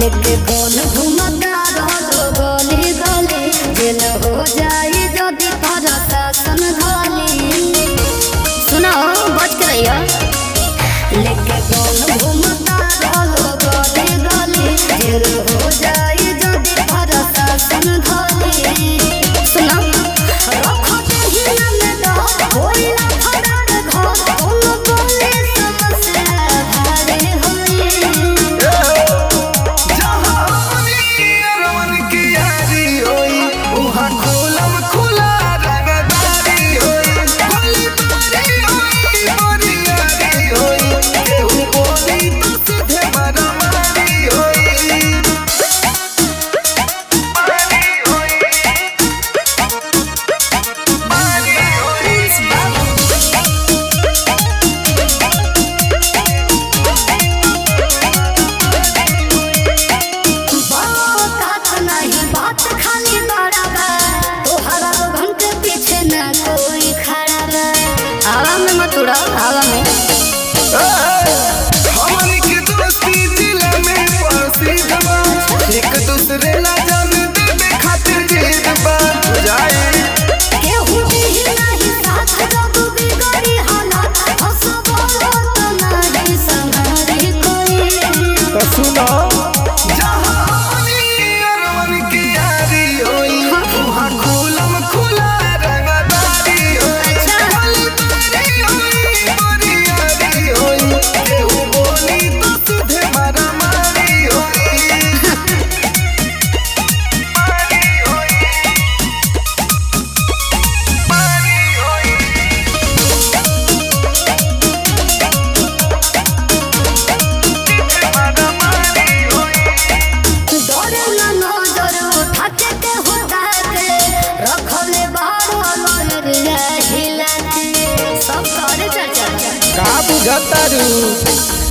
लेके कौन घूमता रहो गली गली जेल हो जाए जदि प्रशासन धली। सुनो बच के रहियो। लेके कौन घूमता रहो गली गली जेल हो जाए जदि प्रशासन धली। सुनो रखो देहिया में दो कोई ना फड़क घर कोनो बोले समस्या भारी होई। हवा में हमारी की दोस्ती दिल में प्रसिद्ध बा एक दूसरे ला जान देवे खातिर जिद बा जाए केहू भी नहीं साथ जब बिगड़ी हालत हंसबो तो नहीं संभारी कोई। तो सुनो जहां अरमान की यारी होई वहां खुलम खुला रंगदारी होई। सब करे चाचा का बुझतारू